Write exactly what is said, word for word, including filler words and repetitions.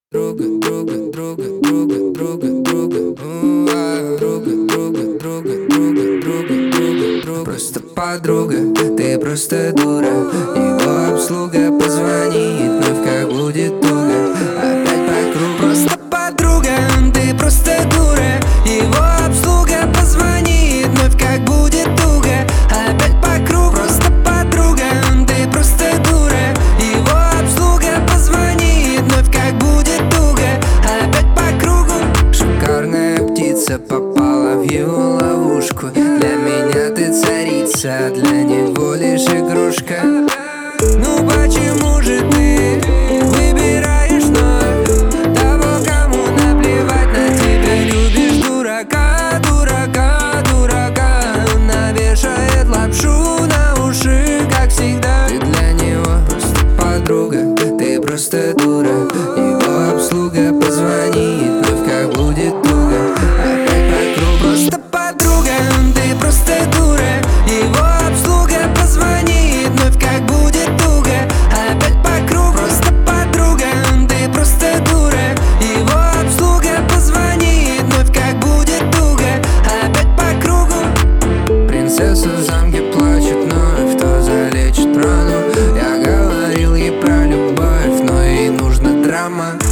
Друга, друга, друга, друга, друга, друга, у-а, друга, друга, друга, друга, друга, друга, друга. Просто подруга, ты просто дура. Его обслуга позвонит, вновь как будет туго. Опять по кругу. Просто подруга, ты просто дура. Его обслуга позвонит, вновь как будет туго. Опять по кругу. Просто подруга, ты просто дура. Его обслуга позвонит, вновь как будет туго. Опять по кругу. Шикарная птица попала в его ловушку. Для меня ты царица, а для него лишь игрушка. Ну почему же ты выбираешь вновь того, кому наплевать на тебя? Любишь дурака, дурака, дурака. Он навешает лапшу на уши, как всегда. Ты для него просто подруга, ты просто дура. Его обслуга позвонит, вновь как будет туго. Опять по кругу. Просто подруга, ты просто дура. Его обслуга позвонит, вновь как будет туго. Опять по кругу. Просто подруга, ты просто дура. Его обслуга позвонит, вновь как будет туго. Опять по кругу. Принцесса в замке плачет вновь, кто залечит рану? Я говорил ей про любовь, но ей нужна драма.